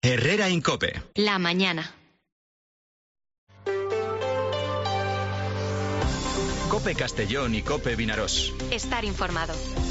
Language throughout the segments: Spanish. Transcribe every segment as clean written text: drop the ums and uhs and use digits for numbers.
Herrera Incope. La mañana. Cope Castellón i Cope Vinaròs. Estar informado.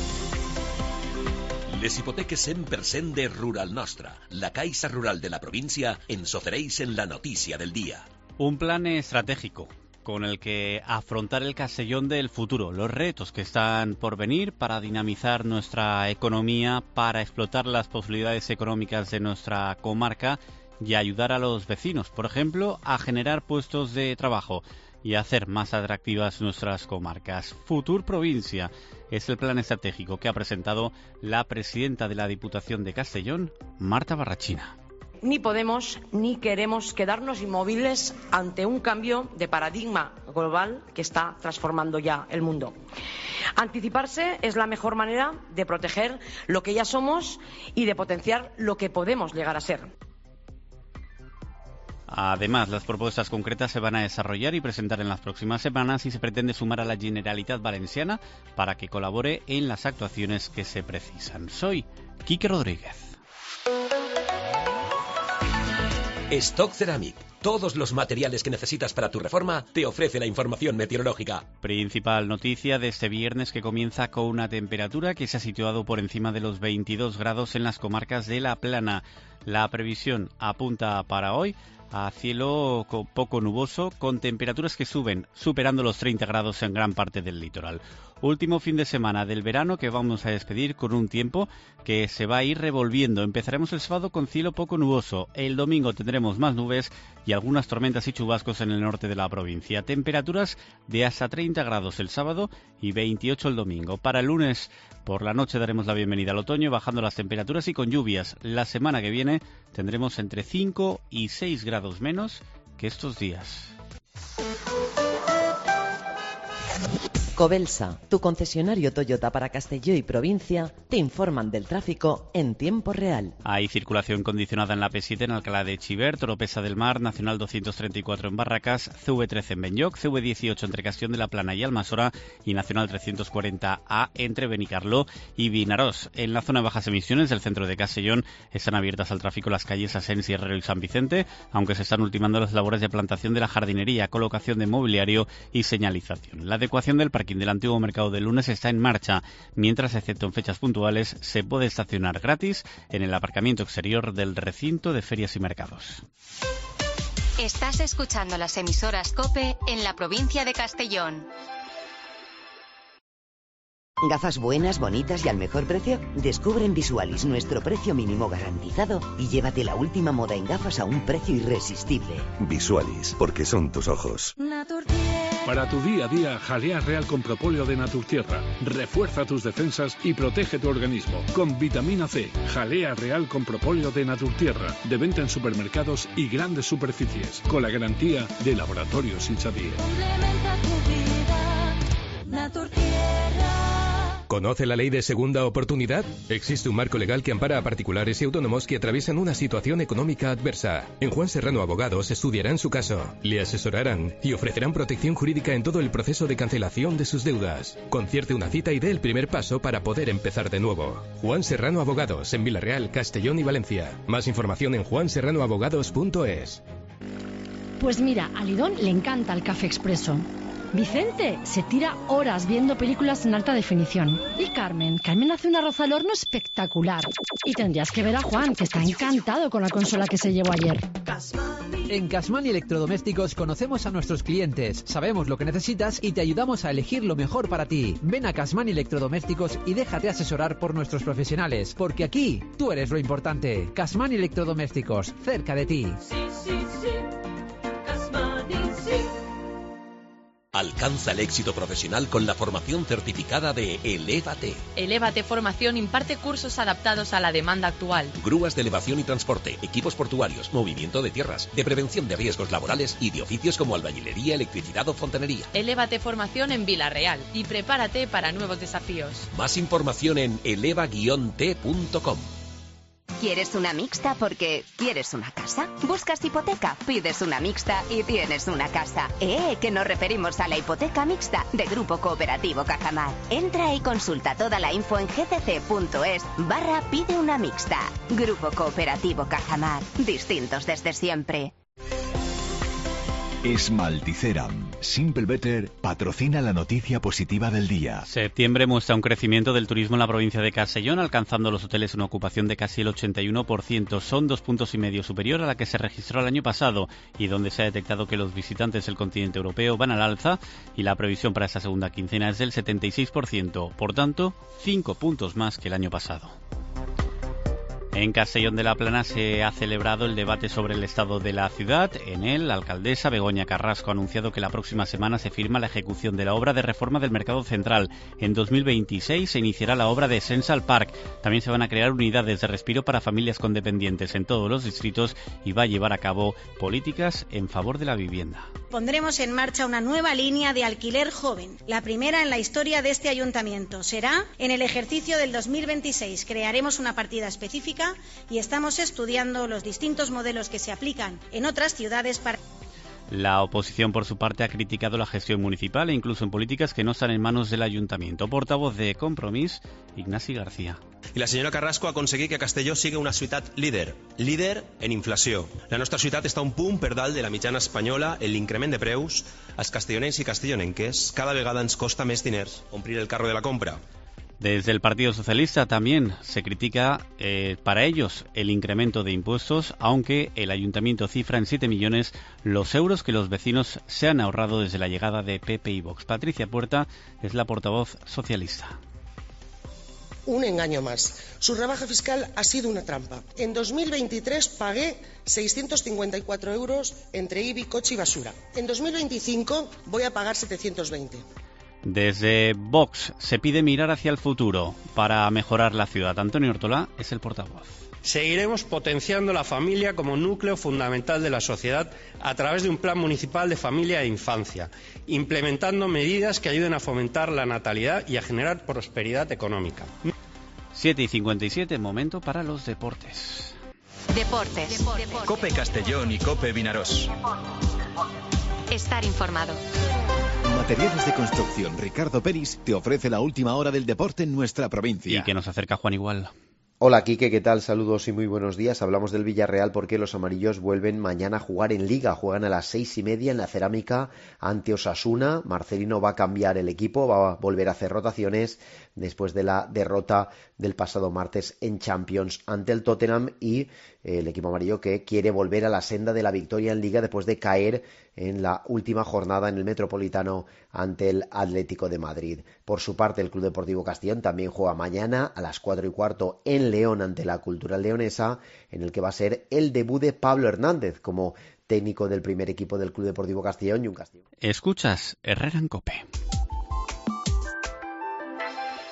Les hipoteques 100% de Rural Nostra, la Caixa Rural de la provincia, ens ofereixen la notícia del día. Un plan estratégico con el que afrontar el Castellón del futuro, los retos que están por venir para dinamizar nuestra economía, para explotar las posibilidades económicas de nuestra comarca y ayudar a los vecinos, por ejemplo, a generar puestos de trabajo y a hacer más atractivas nuestras comarcas. Futur Provincia es el plan estratégico que ha presentado la presidenta de la Diputación de Castellón, Marta Barrachina. Ni podemos ni queremos quedarnos inmóviles ante un cambio de paradigma global que está transformando ya el mundo. Anticiparse es la mejor manera de proteger lo que ya somos y de potenciar lo que podemos llegar a ser. Además, las propuestas concretas se van a desarrollar y presentar en las próximas semanas y se pretende sumar a la Generalitat Valenciana para que colabore en las actuaciones que se precisan. Soy Quique Rodríguez. Stock Ceramic. Todos los materiales que necesitas para tu reforma te ofrece la información meteorológica. Principal noticia de este viernes, que comienza con una temperatura que se ha situado por encima de los 22 grados en las comarcas de La Plana. La previsión apunta para hoy a cielo poco nuboso, con temperaturas que suben, superando los 30 grados en gran parte del litoral. Último fin de semana del verano que vamos a despedir con un tiempo que se va a ir revolviendo. Empezaremos el sábado con cielo poco nuboso. El domingo tendremos más nubes y algunas tormentas y chubascos en el norte de la provincia. Temperaturas de hasta 30 grados el sábado y 28 el domingo. Para el lunes por la noche daremos la bienvenida al otoño, bajando las temperaturas y con lluvias. La semana que viene tendremos entre 5 y 6 grados menos que estos días. Covelsa, tu concesionario Toyota para Castelló y provincia, te informan del tráfico en tiempo real. Hay circulación condicionada en la P7 en Alcalá de Xivert, Oropesa del Mar, Nacional 234 en Barracas, CV13 en Benlloc, CV18 entre Castellón de la Plana y Almassora y Nacional 340A entre Benicarló y Vinaròs. En la zona de bajas emisiones del centro de Castellón están abiertas al tráfico las calles Asens, Herrero y San Vicente, aunque se están ultimando las labores de plantación de la jardinería, colocación de mobiliario y señalización. La adecuación del parking del antiguo mercado de Lunes está en marcha, mientras, excepto en fechas puntuales, se puede estacionar gratis en el aparcamiento exterior del recinto de ferias y mercados. Estás escuchando las emisoras COPE en la provincia de Castellón. ¿Gafas buenas, bonitas y al mejor precio? Descubre en Visualis nuestro precio mínimo garantizado y llévate la última moda en gafas a un precio irresistible. Visualis, porque son tus ojos. Para tu día a día, jalea real con propóleo de Naturtierra. Refuerza tus defensas y protege tu organismo. Con vitamina C, jalea real con propóleo de Naturtierra. De venta en supermercados y grandes superficies. Con la garantía de Laboratorios Inchadir. Complementa tu vida, Naturtierra. ¿Conoce la ley de segunda oportunidad? Existe un marco legal que ampara a particulares y autónomos que atraviesan una situación económica adversa. En Juan Serrano Abogados estudiarán su caso, le asesorarán y ofrecerán protección jurídica en todo el proceso de cancelación de sus deudas. Concierte una cita y dé el primer paso para poder empezar de nuevo. Juan Serrano Abogados, en Villarreal, Castellón y Valencia. Más información en juanserranoabogados.es. Pues mira, a Lidón le encanta el café expreso. Vicente se tira horas viendo películas en alta definición. Y Carmen hace un arroz al horno espectacular. Y tendrías que ver a Juan, que está encantado con la consola que se llevó ayer. En Casmani Electrodomésticos conocemos a nuestros clientes, sabemos lo que necesitas y te ayudamos a elegir lo mejor para ti. Ven a Casmani Electrodomésticos y déjate asesorar por nuestros profesionales, porque aquí tú eres lo importante. Casmani Electrodomésticos, cerca de ti. Sí, sí, sí. Casmani, sí. Alcanza el éxito profesional con la formación certificada de Elévate. Elévate Formación imparte cursos adaptados a la demanda actual. Grúas de elevación y transporte, equipos portuarios, movimiento de tierras, de prevención de riesgos laborales y de oficios como albañilería, electricidad o fontanería. Elévate Formación en Vila-real y prepárate para nuevos desafíos. Más información en eleva-t.com. ¿Quieres una mixta porque quieres una casa? ¿Buscas hipoteca? Pides una mixta y tienes una casa. Que nos referimos a la hipoteca mixta de Grupo Cooperativo Cajamar. Entra y consulta toda la info en gcc.es/pide una mixta. Grupo Cooperativo Cajamar. Distintos desde siempre. Esmalticeram Simple Better patrocina la noticia positiva del día. Septiembre muestra un crecimiento del turismo en la provincia de Castellón, alcanzando los hoteles una ocupación de casi el 81%. Son 2,5 puntos superior a la que se registró el año pasado y donde se ha detectado que los visitantes del continente europeo van al alza y la previsión para esta segunda quincena es del 76%. Por tanto, 5 puntos más que el año pasado. En Castellón de la Plana se ha celebrado el debate sobre el estado de la ciudad. En él, la alcaldesa Begoña Carrasco ha anunciado que la próxima semana se firma la ejecución de la obra de reforma del Mercado Central. En 2026 se iniciará la obra de Central Park. También se van a crear unidades de respiro para familias con dependientes en todos los distritos y va a llevar a cabo políticas en favor de la vivienda. Pondremos en marcha una nueva línea de alquiler joven, la primera en la historia de este ayuntamiento. Será en el ejercicio del 2026. Crearemos una partida específica y estamos estudiando los distintos modelos que se aplican en otras ciudades para... La oposición, por su parte, ha criticado la gestión municipal e incluso en políticas que no están en manos del ayuntamiento. Portavoz de Compromís, Ignasi García. I la senyora Carrasco ha aconseguit que Castelló sigui una ciutat líder en inflació. La nostra ciutat està un punt per dalt de la mitjana espanyola en l'increment de preus. Als castellonencs i castellonenques cada vegada ens costa més diners omplir el carro de la compra. Desde el Partido Socialista también se critica para ellos el incremento de impuestos, aunque el ayuntamiento cifra en 7 millones los euros que los vecinos se han ahorrado desde la llegada de PP y Vox. Patricia Puerta es la portavoz socialista. Un engaño más. Su rebaja fiscal ha sido una trampa. En 2023 pagué 654 euros entre IBI, coche y basura. En 2025 voy a pagar 720. Desde Vox se pide mirar hacia el futuro para mejorar la ciudad. Antonio Ortolá es el portavoz. Seguiremos potenciando la familia como núcleo fundamental de la sociedad a través de un plan municipal de familia e infancia, implementando medidas que ayuden a fomentar la natalidad y a generar prosperidad económica. 7:57, momento para los deportes. Deportes. COPE Castellón y COPE Vinarós. Estar informado. Materiales de construcción Ricardo Peris te ofrece la última hora del deporte en nuestra provincia. Y que nos acerca Juan Igual. Hola Quique, ¿qué tal? Saludos y muy buenos días. Hablamos del Villarreal porque los amarillos vuelven mañana a jugar en Liga. Juegan a las 6:30 en la Cerámica ante Osasuna. Marcelino va a cambiar el equipo, va a volver a hacer rotaciones después de la derrota del pasado martes en Champions ante el Tottenham y el equipo amarillo que quiere volver a la senda de la victoria en Liga después de caer en la última jornada en el Metropolitano ante el Atlético de Madrid. Por su parte, el Club Deportivo Castellón también juega mañana a las 4:15 en León ante la Cultural Leonesa, en el que va a ser el debut de Pablo Hernández como técnico del primer equipo del Club Deportivo Castellón y un Castellón. Escuchas Herrera en COPE.